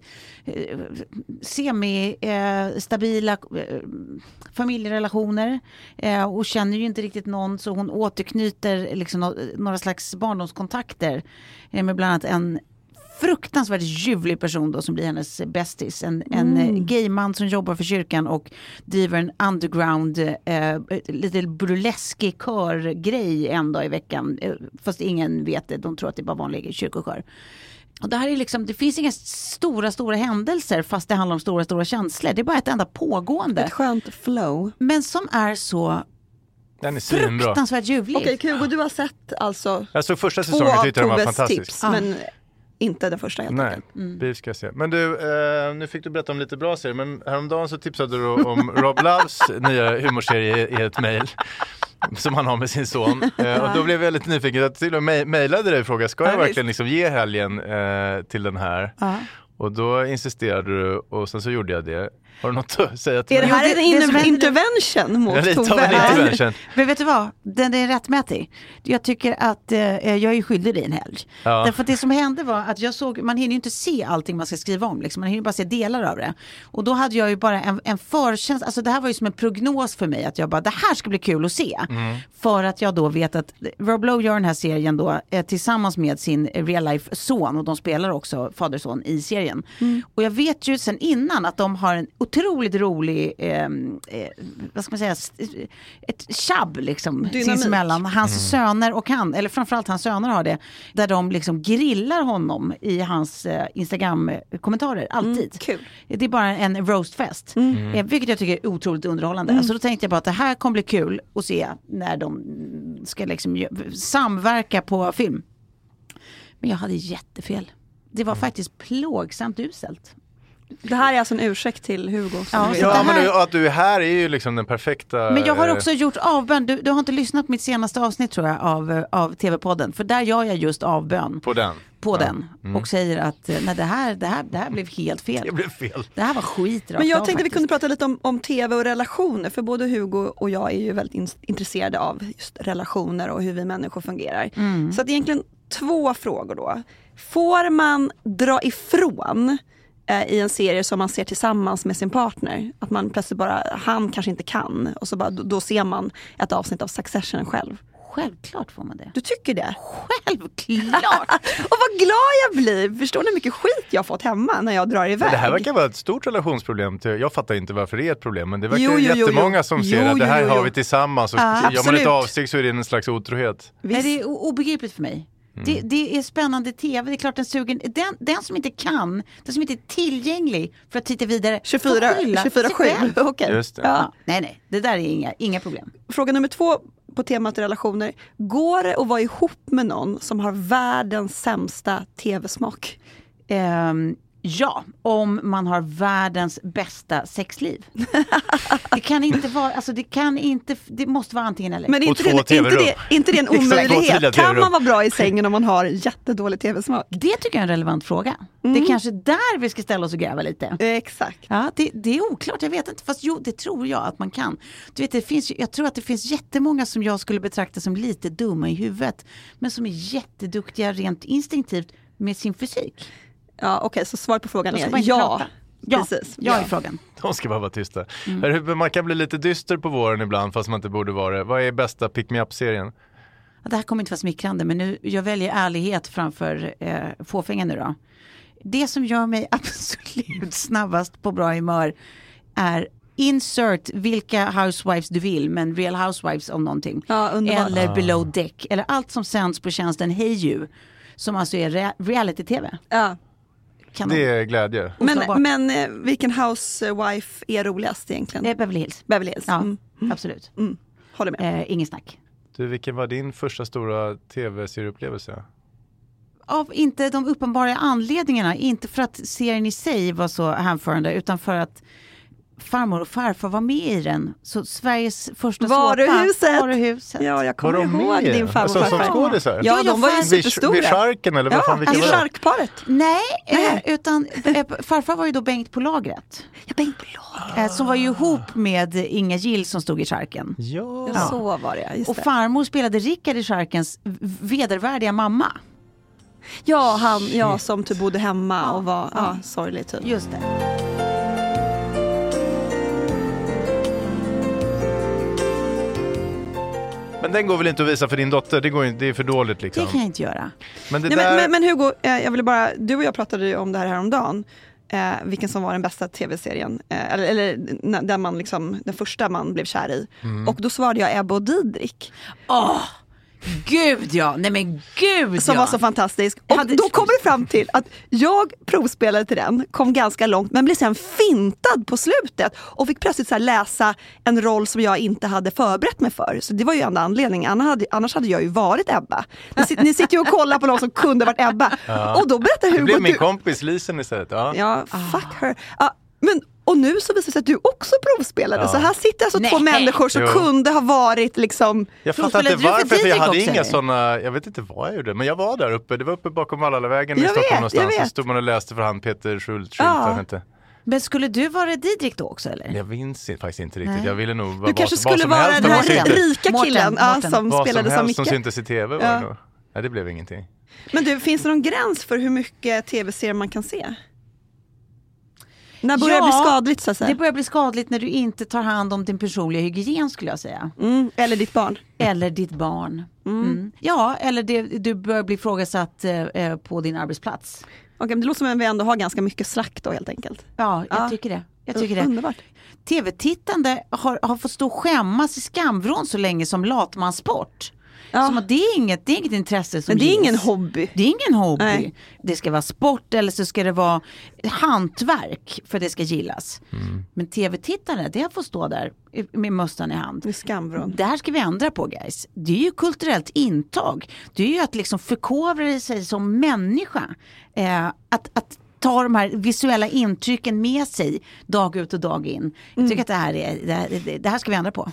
stabila familjerelationer. Och känner ju inte riktigt någon, så hon återknyter liksom några slags barndomskontakter med bland annat en fruktansvärt ljuvlig person då som blir hennes bästis. En gayman som jobbar för kyrkan och driver en underground lite burleskig körgrej en dag i veckan. Fast ingen vet det, de tror att det är bara vanlig kyrkokör. Och det här är liksom, det finns inga stora händelser fast det handlar om stora känslor. Det är bara ett enda pågående. Ett skönt flow. Men som är så... Den är svinbra. Fruktansvärt ljuvlig. Okej, Hugo, du har sett alltså... Jag såg första säsongen, tyckte den var fantastisk. Tips, men inte den första helt enkelt. Nej, vi ska se. Men du, nu fick du berätta om lite bra serier, men häromdagen så tipsade du om Rob Loves nya humorserie i ett mejl som han har med sin son. Och då blev jag lite nyfiken. Jag till och med mejlade dig och frågade, ska jag verkligen liksom ge helgen till den här? Och då insisterade du och sen så gjorde jag det. Har du något att säga till mig? Är det här en intervention mot Tove? Men vet du vad? Den är rättmätig. Jag tycker att jag är skyldig dig en helg. Ja. Därför att det som hände var att jag såg, man hinner ju inte se allting man ska skriva om. Liksom. Man hinner bara se delar av det. Och då hade jag ju bara en förtjänst. Alltså det här var ju som en prognos för mig. Att jag bara, det här ska bli kul att se. För att jag då vet att Rob Lowe gör den här serien då tillsammans med sin real life son. Och de spelar också faderson i serien. Och jag vet ju sen innan att de har en otroligt rolig vad ska man säga, ett tjabb liksom sinsemellan. Hans söner och han, eller framförallt hans söner har det, där de liksom grillar honom i hans Instagram-kommentarer, alltid. Kul. Det är bara en roastfest, vilket jag tycker är otroligt underhållande. Alltså då tänkte jag bara att det här kommer bli kul att se när de ska liksom samverka på film. Men jag hade jättefel. Det var faktiskt plågsamt uselt. Det här är alltså en ursäkt till Hugo. Men att du är här är ju liksom den perfekta... Men jag har också gjort avbön. Du har inte lyssnat på mitt senaste avsnitt tror jag av TV-podden. För där gör jag just avbön. På den. Och säger att nej, det här blev helt fel. Det blev fel. Det här var skit. Men jag tänkte vi kunde prata lite om TV och relationer. För både Hugo och jag är ju väldigt intresserade av just relationer och hur vi människor fungerar. Så att egentligen 2 frågor då. Får man dra ifrån i en serie som man ser tillsammans med sin partner? Att man plötsligt bara, han kanske inte kan. Och så bara, då ser man ett avsnitt av Succession själv. Självklart får man det. Du tycker det? Självklart! Och vad glad jag blir. Förstår ni hur mycket skit jag har fått hemma när jag drar iväg? Det här verkar vara ett stort relationsproblem. Jag fattar inte varför det är ett problem. Men det verkar jättemånga som ser att det här har vi tillsammans. Och gör man ett avsteg så är det en slags otrohet. Nej, det är obegripligt för mig. Det är spännande tv. Det är klart den sugen. Den som inte kan, den som inte är tillgänglig för att titta vidare 24/7. Okej. Just det. Ja. Nej. Det där är inga problem. Fråga nummer 2 på temat relationer. Går det att vara ihop med någon som har världens sämsta tv-smak? Ja, om man har världens bästa sexliv. Det kan inte vara, alltså det måste vara antingen eller. Men inte det en omöjlighet? Kan man vara bra i sängen om man har jättedålig tv-smak? Det tycker jag är en relevant fråga. Det är kanske där vi ska ställa oss och gräva lite. Exakt. Ja, det är oklart, jag vet inte. Fast det tror jag att man kan. Du vet, jag tror att det finns jättemånga som jag skulle betrakta som lite dumma i huvudet. Men som är jätteduktiga rent instinktivt med sin fysik. Ja, okej, så svar på frågan är ja. Precis. Ja är frågan. De ska bara vara tysta. Man kan bli lite dyster på våren ibland fast man inte borde vara det. Vad är bästa Pick Me Up-serien? Ja, det här kommer inte vara smickrande, men nu, jag väljer ärlighet framför fåfänga nu då. Det som gör mig absolut snabbast på bra humör är insert vilka housewives du vill, men Real Housewives om någonting. Ja, eller Below Deck. Eller allt som sänds på tjänsten Hey You. Som alltså är reality-tv. Ja. Det är glädje. Men vilken housewife är roligast egentligen? Det är Beverly Hills. Beverly Hills. Ja, absolut. Håller med. Ingen snack. Du, vilken var din första stora tv-serieupplevelse? Av inte de uppenbara anledningarna. Inte för att serien i sig var så hänförande, utan för att farmor och farfar var med i den. Så Sveriges första Varuhuset. Ja, jag kommer ihåg din farmor och farfar. Som skådisar? Ja, de var ju superstora. Vid Charken eller vad fan vilka var det? Charkparet. Nej. Utan farfar var ju då Bengt på lagret. Ja, Bengt på lagret. Som var ju ihop med Inga Gill som stod i Charken. Ja, så var det. Just och farmor spelade Rickard i Charkens vedervärdiga mamma. Ja, han som typ bodde hemma och var sorglig typ. Just det. Men den går väl inte att visa för din dotter? Det är för dåligt liksom. Det kan jag inte göra. Men Hugo, jag ville bara, du och jag pratade ju om det här häromdagen. Vilken som var den bästa tv-serien. Eller där man liksom, den första man blev kär i. Och då svarade jag Ebba och Didrik. Gud ja, nej men gud som var så fantastisk. Och då kom det fram till att jag provspelade till den, kom ganska långt, men blev sen fintad på slutet och fick plötsligt så här läsa en roll som jag inte hade förberett mig för. Så det var ju en anledning, annars hade jag ju varit Ebba. Ni sitter ju och kollar på någon som kunde varit Ebba. Och då berättar Hugo. Det blev min kompis Lisen istället. Ja, fuck her. Och nu så visar det sig att du också provspelade. Så här sitter alltså två människor som kunde ha varit liksom... Jag fattar inte varför, för jag hade inga sådana... Jag vet inte vad jag gjorde, men jag var där uppe. Det var uppe bakom Vallavägen i Stockholm någonstans. Så stod man och läste för han Peter Schultz. Men skulle du vara Didrik då också eller? Jag minns faktiskt inte riktigt. Nej. Jag ville nog vara du kanske skulle vara den här rika killen som spelade så mycket. Som syntes i tv var det nog. Nej, det blev ingenting. Men du, finns det någon gräns för hur mycket tv-serier man kan se? När börjar det bli skadligt så att säga? Det börjar bli skadligt när du inte tar hand om din personliga hygien skulle jag säga. Eller ditt barn. Eller ditt barn. Ja, eller du börjar bli frågasatt på din arbetsplats. Okej, men det låter som att vi ändå har ganska mycket slakt då helt enkelt. Ja, jag tycker det. Underbart. TV-tittande har fått stå skämmas i skamvrån så länge som latmansport. Som att det är inget intresse som men det är ingen hobby. Det är ingen hobby. Nej. Det ska vara sport eller så ska det vara hantverk för det ska gillas. Men tv-tittare, det får stå där med mössan i hand. Med skamvrån. Det här ska vi ändra på, guys. Det är ju kulturellt intag. Det är ju att liksom förkovra sig som människa. Att ta de här visuella intrycken med sig dag ut och dag in. Jag tycker att det här ska vi ändra på.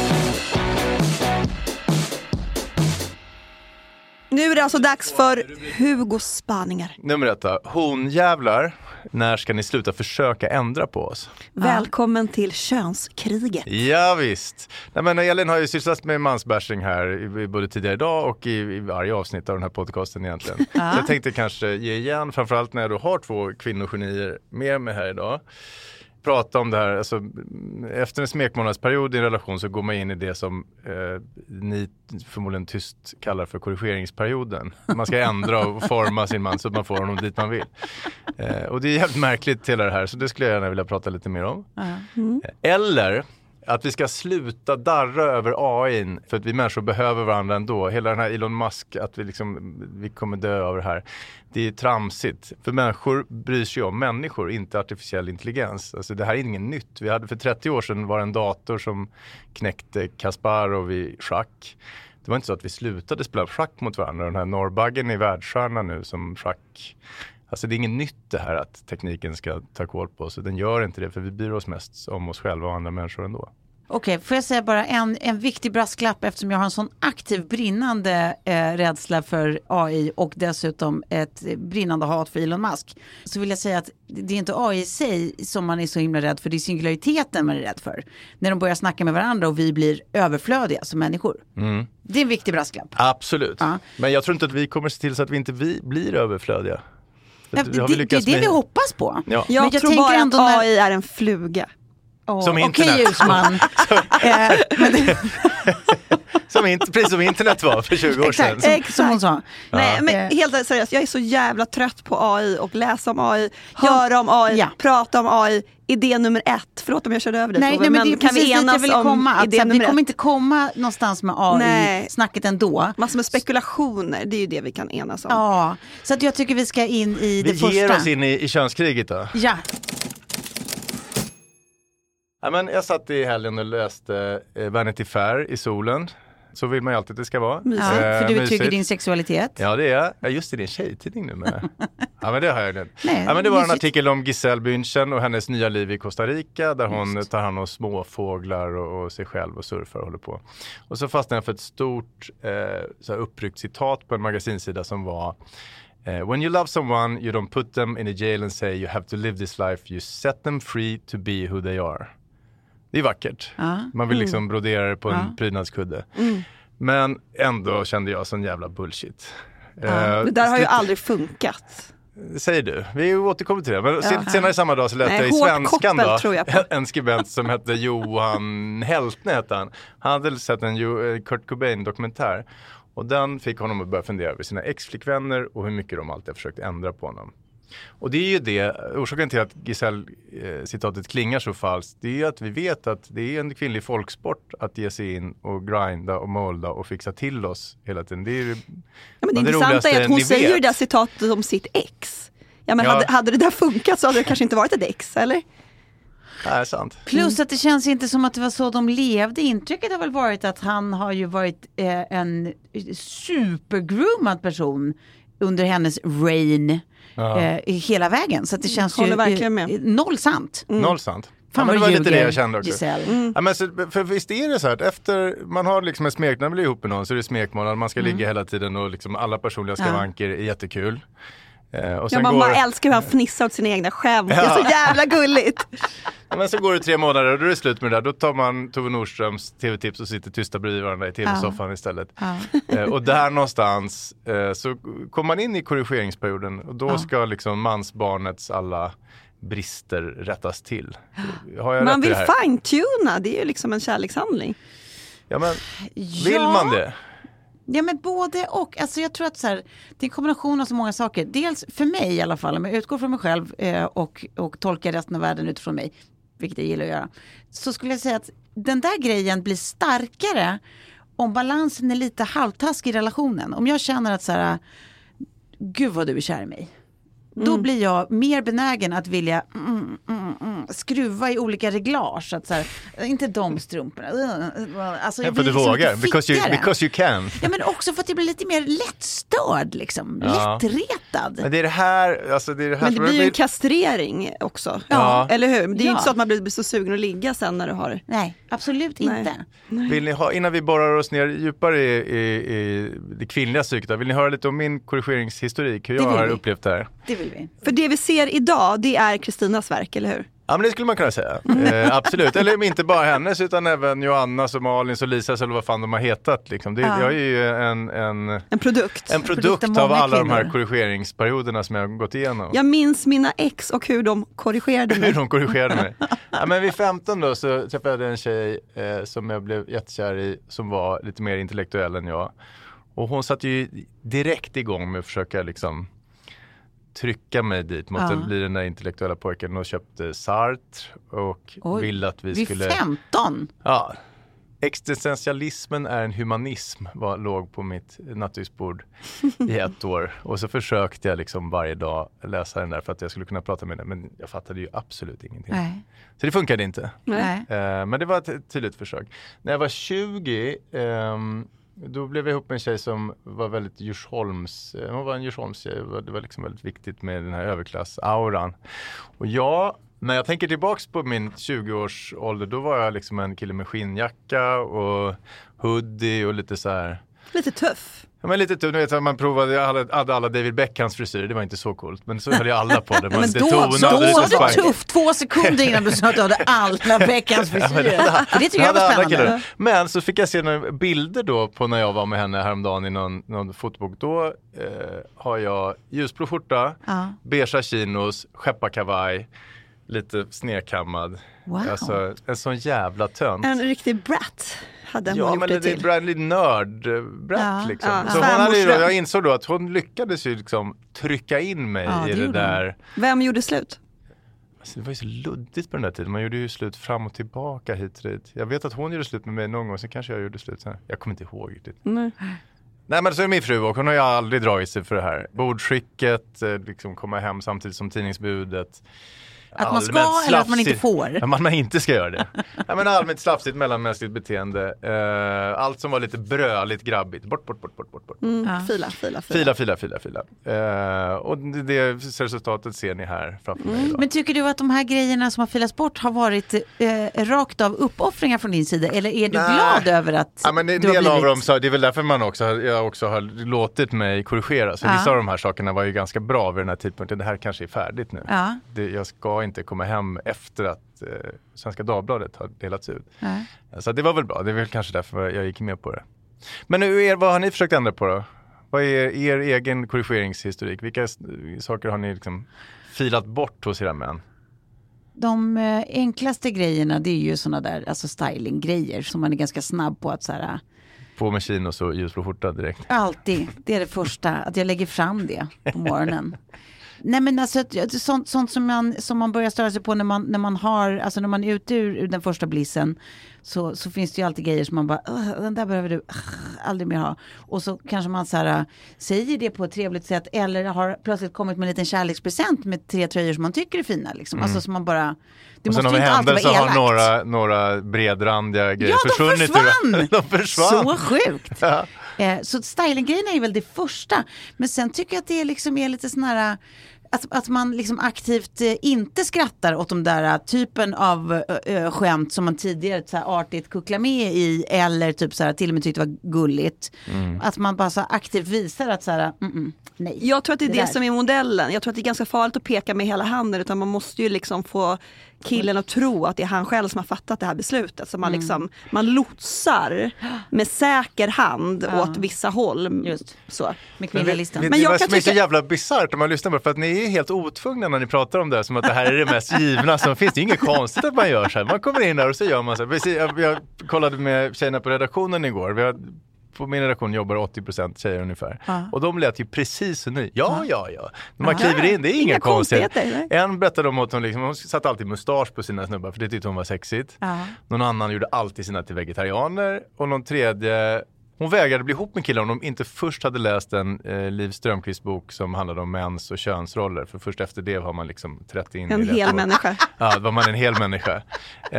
Nu är det alltså dags för Hugos spaningar. Nummer 1. Honjävlar, när ska ni sluta försöka ändra på oss? Välkommen till könskriget. Ja visst. Nej, men Elin har ju sysslat med mansbashing här både tidigare idag och i varje avsnitt av den här podcasten egentligen. Så jag tänkte kanske ge igen, framförallt när jag då har 2 kvinnogenier med mig här idag. prata om det här. Alltså, efter en smekmånadsperiod i en relation så går man in i det som ni förmodligen tyst kallar för korrigeringsperioden. Man ska ändra och forma sin man så att man får honom dit man vill. Och det är jävligt märkligt hela det här, så det skulle jag gärna vilja prata lite mer om. Eller att vi ska sluta darra över AI för att vi människor behöver varandra ändå. Hela den här Elon Musk, att vi kommer dö av det här. Det är tramsigt. För människor bryr sig om människor, inte artificiell intelligens. Alltså det här är inget nytt. Vi hade för 30 år sedan var en dator som knäckte Kasparov i schack. Det var inte så att vi slutade spela schack mot varandra. Den här Norrbaggen är världsstjärna nu som schack. Alltså det är inget nytt det här att tekniken ska ta koll på oss. Den gör inte det, för vi bryr oss mest om oss själva och andra människor ändå. Okej, får jag säga bara en viktig brasklapp, eftersom jag har en sån aktiv brinnande rädsla för AI och dessutom ett brinnande hat för Elon Musk. Så vill jag säga att det är inte AI i sig som man är så himla rädd för, det är singulariteten man är rädd för. När de börjar snacka med varandra och vi blir överflödiga som människor. Det är en viktig brasklapp. Absolut. Ja. Men jag tror inte att vi kommer se till så att vi inte blir överflödiga. Det är det vi hoppas på. Ja. Jag tror bara ändå att AI är en fluga. Som internet. Okej, Ljusman. Precis som internet var för 20 år sedan. Exakt, som hon sa. Nej, men helt seriöst, jag är så jävla trött på AI och läsa om AI, höra om AI, prata om AI. Idé nummer 1, förlåt om jag körde över dig. Nej, men det kan vi enas om idé nummer 1. Vi kommer inte komma någonstans med AI-snacket ändå. Massor med spekulationer, det är ju det vi kan enas om. Ja, så att jag tycker vi ska in i det första. Vi ger oss in i könskriget då. Ja. Ja, men jag satt i helgen och läste Vanity Fair i solen. Så vill man ju alltid att det ska vara. Ja, för du är trygg i din sexualitet. Ja, det är jag. Ja, just det, det är en tjejtidning nu med. Ja, men det har jag. Ja, men det var en artikel om Giselle Bündchen och hennes nya liv i Costa Rica. Där hon tar hand om småfåglar och sig själv och surfar och håller på. Och så fastnade jag för ett stort så här uppryckt citat på en magasinsida som var: when you love someone, you don't put them in a jail and say you have to live this life. You set them free to be who they are. Det är vackert. Man vill liksom brodera det på en prydnadskudde. Men ändå kände jag sån jävla bullshit. Det där har ju aldrig funkat. Säger du. Vi återkommer till det. Men senare i samma dag så läste jag i Svenskan då, en skribent som hette Johan Heltne hette han. Han hade sett en Kurt Cobain-dokumentär. Och den fick honom att börja fundera över sina ex-flickvänner och hur mycket de alltid har försökt ändra på honom. Och det är ju det, orsaken till att Giselle-citatet klingar så falskt, det är ju att vi vet att det är en kvinnlig folksport att ge sig in och grinda och molda och fixa till oss hela tiden. Det är ju men det intressanta är att hon säger ju det citatet om sitt ex. Ja, men hade det där funkat så hade det kanske inte varit ett ex, eller? Nej, sant. Plus att det känns inte som att det var så de levde. Intrycket har väl varit att han har ju varit en supergroomad person under hennes reign hela vägen. Så att det känns ju noll sant. Noll sant. Ja, men det var lite det jag kände också. Ja, men för visst är det så här att efter man har liksom en smeknad blir ihop med någon så är det smekmånad. Man ska ligga hela tiden och liksom alla personliga skavanker är jättekul. Och sen man älskar hur han fnissar åt sina egna skämt. Det är så jävla gulligt. Ja, men så går det 3 månader och då är det slut med det där. Då tar man Tove Nordströms tv-tips och sitter tysta bredvid varandra i tv-soffan istället. Och där någonstans så kommer man in i korrigeringsperioden. Och då ska liksom mansbarnets alla brister rättas till. Man vill fine-tuna, det är ju liksom en kärlekshandling. Ja, men vill man det? Ja, men både och. Alltså jag tror att så här, det är en kombination av så många saker. Dels för mig i alla fall, om jag utgår från mig själv och tolkar resten av världen utifrån mig, vilket jag gillar att göra, så skulle jag säga att den där grejen blir starkare om balansen är lite halvtaskig i relationen. Om jag känner att så här, gud vad du är kär i mig. Då blir jag mer benägen att vilja skruva i olika reglage. Så att så här, inte de strumporna. Alltså, för du vågar. Because you can. Ja, men också för att det blir lite mer lättstörd. Liksom. Lättretad. Men det är det här, alltså det är det här. Men det blir ju en kastrering också. Ja. Eller hur? Det är ju inte så att man blir så sugen att ligga sen när du har... Nej, absolut inte. Vill ni ha, innan vi borrar oss ner djupare i det kvinnliga psyket, vill ni höra lite om min korrigeringshistorik? Hur jag har upplevt det här? Det vill vi. För det vi ser idag, det är Kristinas verk, eller hur? Ja, men det skulle man kunna säga. Absolut. Eller inte bara hennes utan även Joannas och Malins och Lisas eller vad fan de har hetat. Liksom. Jag är ju en produkt av alla de här korrigeringsperioderna som jag har gått igenom. Jag minns mina ex och hur de korrigerade mig. Hur de korrigerade mig. Ja, men vid 15 då så träffade jag en tjej som jag blev jättekär i som var lite mer intellektuell än jag. Och hon satt ju direkt igång med att försöka liksom trycka mig dit mot att bli den där intellektuella pojken och köpte Sartre och ville att vi skulle... Vid 15? Ja. Existentialismen är en humanism låg på mitt nattduksbord i 1 år. Och så försökte jag liksom varje dag läsa den där för att jag skulle kunna prata med den. Men jag fattade ju absolut ingenting. Nej. Så det funkade inte. Nej. Men det var ett tydligt försök. När jag var 20... då blev jag ihop med en tjej som var väldigt Djursholms. Hon var en Djursholmstjej. Det var liksom väldigt viktigt med den här överklass-auran. Och när jag tänker tillbaks på min 20-års ålder, då var jag liksom en kille med skinnjacka och hoodie och lite så här. Lite tuff. Ja, men lite tuff. Du vet, man provade, jag hade alla David Beckhams frisyrer, det var inte så coolt. Men så höll jag alla på det. Men då var det tufft 2 sekunder innan du sa att du hade alla Beckhams frisyrer. Det tycker jag var spännande. Men så fick jag se några bilder då på när jag var med henne häromdagen i någon fotobok. Då har jag ljusblå skjorta, beige chinos, skepparkavaj, lite snedkammad. Wow. Alltså en sån jävla tönt. En riktig brat hade hon gjort men det till. Ja, men det är nörd-brat liksom. Så hon hade jag insåg då att hon lyckades ju liksom trycka in mig i det där. Vem gjorde slut? Alltså, det var ju så luddigt på den där tiden. Man gjorde ju slut fram och tillbaka hit och dit. Jag vet att hon gjorde slut med mig någon gång, så kanske jag gjorde slut sen. Jag kommer inte ihåg riktigt. Nej, men så är min fru och hon har ju aldrig dragit sig för det här. Bordskicket, liksom komma hem samtidigt som tidningsbudet. Att man ska eller att man inte får? Ja, man inte ska göra det. Ja, men allmänt slafsigt mellanmänskligt beteende. Allt som var lite bröligt, grabbigt. Bort. Fila. Och det resultatet ser ni här framför mig idag. Men tycker du att de här grejerna som har filats bort har varit rakt av uppoffringar från din sida? Eller är du glad över att ja, men en del av dem, så det är väl därför jag också har låtit mig korrigera. Så vissa av de här sakerna var ju ganska bra vid den här tidpunkten. Det här kanske är färdigt nu. Ja. Jag ska inte komma hem efter att Svenska Dagbladet har delats ut. Så det var väl bra. Det är väl kanske därför jag gick med på det. Men nu, vad har ni försökt ändra på då? Vad är er egen korrigeringshistorik? Vilka saker har ni liksom filat bort hos era män? De enklaste grejerna, det är ju såna där alltså styling-grejer som man är ganska snabb på att så här... På med chinos och ljusblå skjorta direkt. Alltid. Det är det första. Att jag lägger fram det på morgonen. Nej, men alltså sånt som man börjar störa sig på när man har, alltså när man är ute ur den första blissen, så finns det ju alltid grejer som man bara, den där behöver du aldrig mer ha. Och så kanske man så här, säger det på ett trevligt sätt, eller har plötsligt kommit med en liten kärlekspresent med 3 tröjor som man tycker är fina liksom. Alltså som man bara, det och måste ju inte alltid vara elakt. Har några bredrandiga grejer försvunnit. De försvann. Så sjukt. Ja. Så styling-grejen är väl det första. Men sen tycker jag att det liksom är lite sån här att man liksom aktivt inte skrattar åt de där typen av skämt som man tidigare så här artigt kucklar med i, eller typ så här till och med tyckte var gulligt. Att man bara så aktivt visar att så här, nej. Jag tror att det är det som är modellen. Jag tror att det är ganska farligt att peka med hela handen, utan man måste ju liksom få killen att tro att det är han själv som har fattat det här beslutet. Så man liksom, man lotsar med säker hand åt vissa håll. Just så. Med kvinnalistan. Men jag kan tycka... Det är så jävla bizarrt om man lyssnar på, för att ni är helt otvungna när ni pratar om det, som att det här är det mest givna som finns. Det är inget konstigt att man gör så här. Man kommer in där och så gör man så här. Jag kollade med tjejerna på redaktionen igår. På min redaktion jobbar 80% tjejer ungefär. Och de lät ju precis som ni. Ja. När man kliver in, det är inga konstigheter. En berättade om att hon satt alltid mustasch på sina snubbar, för det tyckte hon var sexigt. Någon annan gjorde alltid sina till vegetarianer. Och någon tredje, hon vägrade bli ihop med killar om de inte först hade läst en Liv Strömquists bok som handlade om mäns och könsroller. För först efter det har man liksom trätt in en i hel människa. Ja, då var man en hel människa.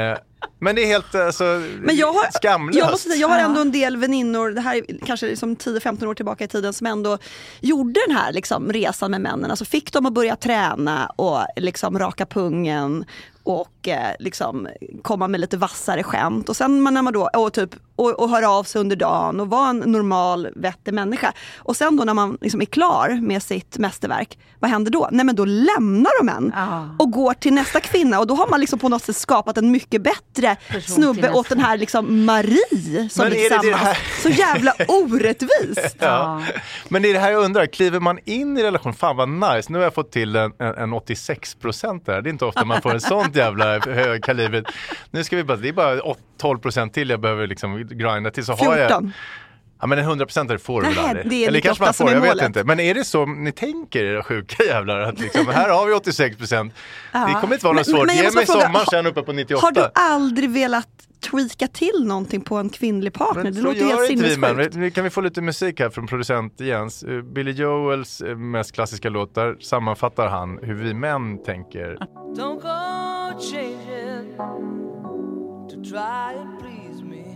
Men det är helt skamlöst. Jag måste säga, jag har ändå en del väninnor, det här är kanske liksom 10-15 år tillbaka i tiden, som ändå gjorde den här liksom resan med männen. Alltså fick dem att börja träna och liksom raka pungen och liksom komma med lite vassare skämt. Och sen när man då och höra av sig under dagen och vara en normal, vettig människa. Och sen då när man liksom är klar med sitt mästerverk, vad händer då? Nej, men då lämnar de en och går till nästa kvinna. Och då har man liksom på något sätt skapat en mycket bättre snubbe åt den här liksom Marie som är tillsammans. Så jävla orättvist. Ja. Men det är det här jag undrar, kliver man in i relation, fan vad nice, nu har jag fått till en 86% där. Det är inte ofta man får en sånt jävla hög kaliber. Nu ska vi bara, det är bara 12% till jag behöver liksom grinda till, så 14. Har jag. Ja, men en 100% får du väl aldrig. Eller kanske man får, jag vet inte. Men är det så ni tänker, era sjuka jävlar, att liksom, här har vi 86%. Det kommer inte vara något svårt. Ge mig sommar sen uppe på 98. Har du aldrig velat tweaka till någonting på en kvinnlig partner? Men det låter helt sinnessjukt. Kan vi få lite musik här från producent Jens? Billy Joels mest klassiska låtar sammanfattar han hur vi män tänker. Don't go changing to try and please me.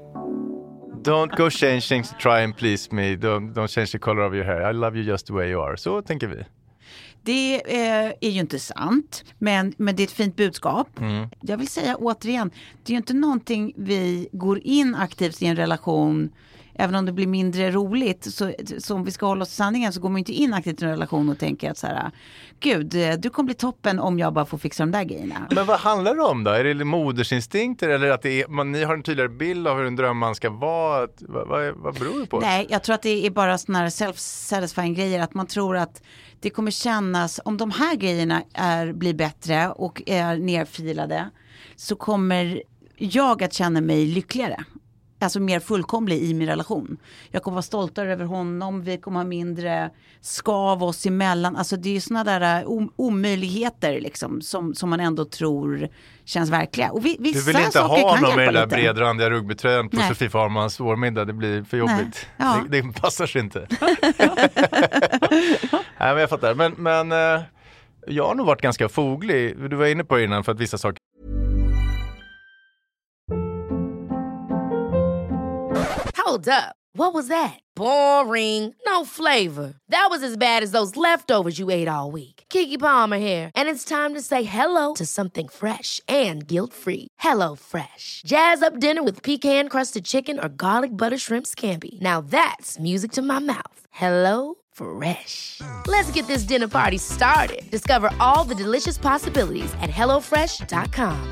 Don't go changing to try and please me. Don't change the color of your hair. I love you just the way you are. Så tänker vi. Det är ju inte sant, men det är ett fint budskap. Jag vill säga återigen, det är ju inte någonting vi går in aktivt i en relation, även om det blir mindre roligt. Så om vi ska hålla oss till sanningen, så går man inte in aktivt i en relation och tänker att så här, gud, du kommer bli toppen om jag bara får fixa de där grejerna. Men vad handlar det om då? Är det modersinstinkter, eller att ni har en tydligare bild av hur en drömman ska vara? Vad beror det på? Nej, jag tror att det är bara såna här self-satisfying grejer, att man tror att det kommer kännas, om de här grejerna blir bättre och är nerfilade, så kommer jag att känna mig lyckligare. Alltså mer fullkomlig i min relation. Jag kommer vara stoltare över honom. Vi kommer ha mindre skav oss emellan. Alltså det är ju såna där omöjligheter liksom, som man ändå tror känns verkliga. Och vissa du vill inte ha någon med den där lite bredrandiga rugbytröjan på Sofie Farmans vårmiddag. Det blir för jobbigt. Ja. Det passar sig inte. Nej, men jag fattar. Men jag har nog varit ganska foglig. Du var inne på det innan, för att vissa saker. Hold up. What was that? Boring. No flavor. That was as bad as those leftovers you ate all week. Keke Palmer here. And it's time to say hello to something fresh and guilt-free. Hello Fresh. Jazz up dinner with pecan-crusted chicken or garlic butter shrimp scampi. Now that's music to my mouth. Hello Fresh. Let's get this dinner party started. Discover all the delicious possibilities at hellofresh.com.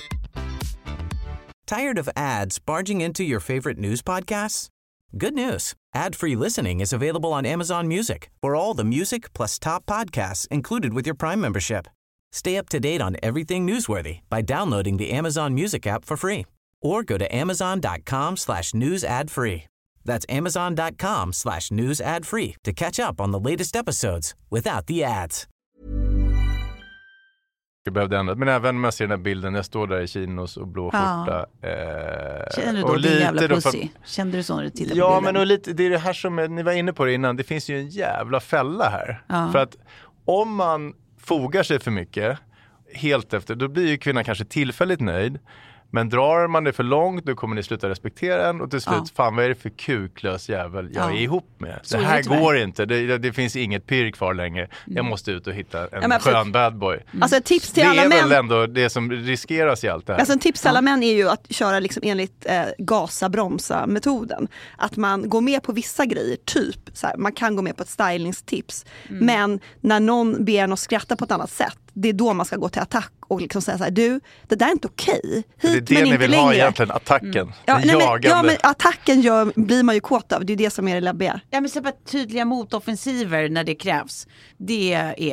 Tired of ads barging into your favorite news podcasts? Good news. Ad-free listening is available on Amazon Music for all the music plus top podcasts included with your Prime membership. Stay up to date on everything newsworthy by downloading the Amazon Music app for free or go to amazon.com/news ad free. That's amazon.com/news ad free to catch up on the latest episodes without the ads. Jag behövde ändra. Men även med den här bilden, jag står där i chinos och blå skjorta. Känner du då din jävla pussy? Kände du så när du tittade på bilden? Ja, men och lite, det är det här som ni var inne på det innan. Det finns ju en jävla fälla här. För att om man fogar sig för mycket helt efter, då blir ju kvinnan kanske tillfälligt nöjd. Men drar man det för långt, då kommer ni sluta respektera en. Och till slut, fan vad är det för kuklös jävel jag är ihop med? Så det här går inte. Det finns inget pyr kvar längre. Jag måste ut och hitta en skön bad boy. Alltså ett tips till alla män. Det är väl ändå det som riskeras i allt det här. Alltså en tips till alla män är ju att köra liksom enligt gasa-bromsa-metoden. Att man går med på vissa grejer, typ så här, man kan gå med på ett stylingstips. Men när någon ber en att skratta på ett annat sätt, det är då man ska gå till attack och liksom säga så här, du, det där är inte okej. Det är det ni vill ha egentligen, attacken. Men attacken blir man ju kåt av, det är det som är det läbbiga. Ja, men så bara tydliga motoffensiver när det krävs. Det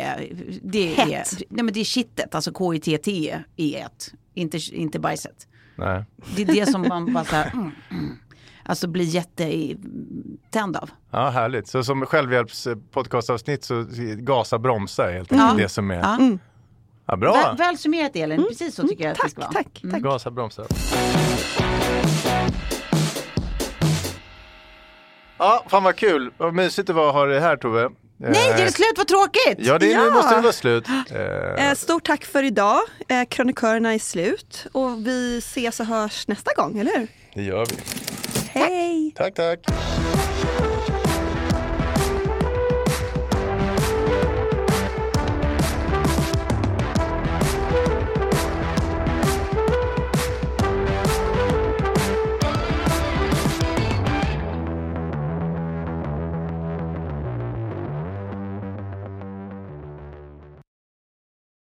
är shittet, alltså KITT är inte bajset. Nej. Det är det som man bara så här, alltså blir jättetänd av. Ja, härligt. Så som självhjälpspodcastavsnitt så gasa bromsa helt enkelt det som är. Ja, bra. Väl summerat, Elin. Precis så tycker jag att det ska vara. Tack. Gasa bromsa. Ja, fan vad kul. Vad mysigt det var att ha det här, Tove. Nej, är det slut? Vad tråkigt! Ja, nu måste det vara slut. Stort tack för idag. Krönikörerna är slut. Och vi ses och hörs nästa gång, eller hur? Det gör vi. Hej! Tack.